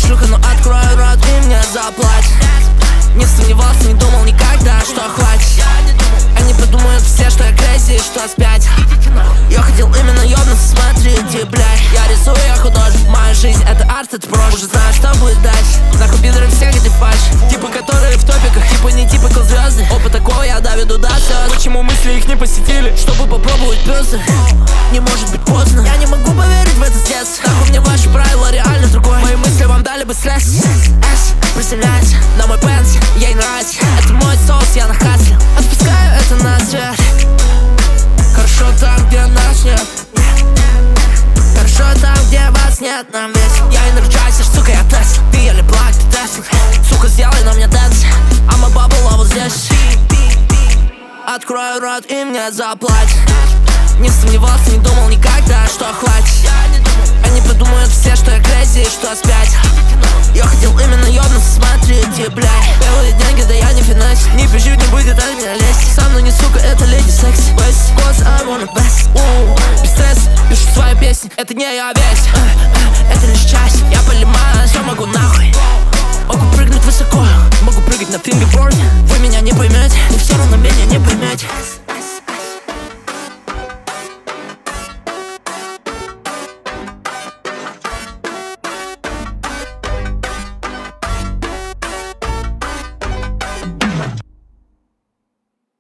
шлюха, но открою рот и мне заплатят. Не сомневался, не думал никогда, что хватит. Они подумают все, что я crazy, что спять. Я хотел именно ёбнуться, смотрите, блядь. Я рисую, я художник, моя жизнь это арт, это прошлое. Уже знаю, что будет дальше. Нахуй пидоры все, где фальш. Типы, которые в топиках, типа не типа звезды. Опыт такого я доведу до слез. Почему мысли их не посетили? Чтобы попробовать пёсы. Не может быть поздно. Я не могу поверить в это с детства. Нахуй мне ваши правила, реально другой. Мои мысли вам дали бы стресс. Приземляйся на мой пенс, ей нравится. Это мой соус, я на хасле. Отпускаю это на свет. Хорошо там, где нас нет. Хорошо там, где вас нет, нам весело. Я энерджайзер, сука, я Тесла. Ты еле благ, ты Тесла. Сука, сделай на мне дэнс. А мой бабл вот здесь. Открою рот и мне заплатят. Не сомневался, не думал никогда, что хватит. Они подумают все, что я crazy, что спять. Я хотел именно ёбнуться, смотрите, блядь. Белые деньги, да я не финансик. Не пиши, не будет от меня лезть. Со мной не сука, это леди секси. Best, cause I wanna best. Без стресса, пишу свои песни. Это не я весь, это лишь часть. Я понимаю, что могу нахуй. Могу прыгнуть высоко, могу прыгать на фингерборде.